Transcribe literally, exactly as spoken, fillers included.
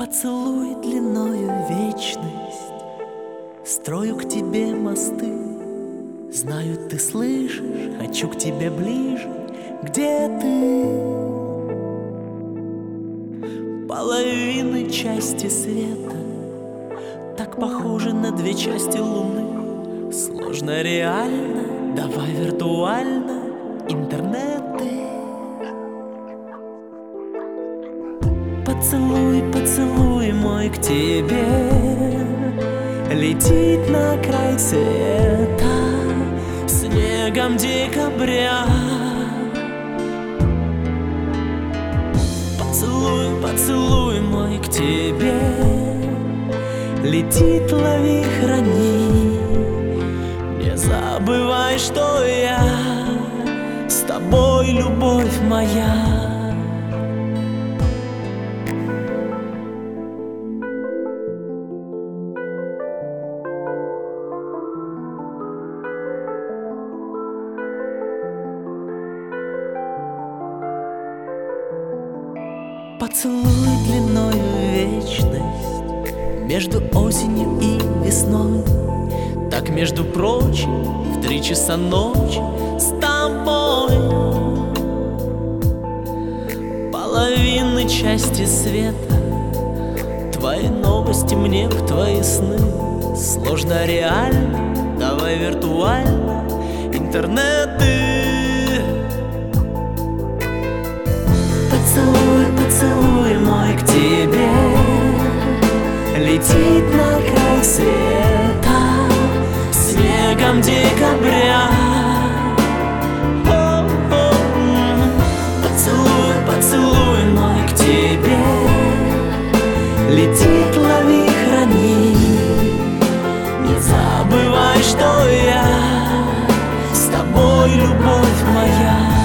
Поцелуй длиною вечность, строю к тебе мосты. Знаю, ты слышишь, хочу к тебе ближе. Где ты? Половины части света так похожи на две части луны. Сложно реально, давай виртуально. Интернеты. Поцелуй, поцелуй мой к тебе летит на край света снегом декабря. Поцелуй, поцелуй мой к тебе летит, лови, храни. Не забывай, что я с тобой, любовь моя. Поцелуй длиною вечность между осенью и весной. Так, между прочим, в три часа ночи с тобой. Половины части света, твои новости мне в твои сны. Сложно реально, давай виртуально. Интернеты. Поцелуй, поцелуй мой к тебе летит на край света снегом декабря. О-о-о. Поцелуй, поцелуй мой к тебе летит, лови, храни. Не забывай, что я с тобой, любовь моя.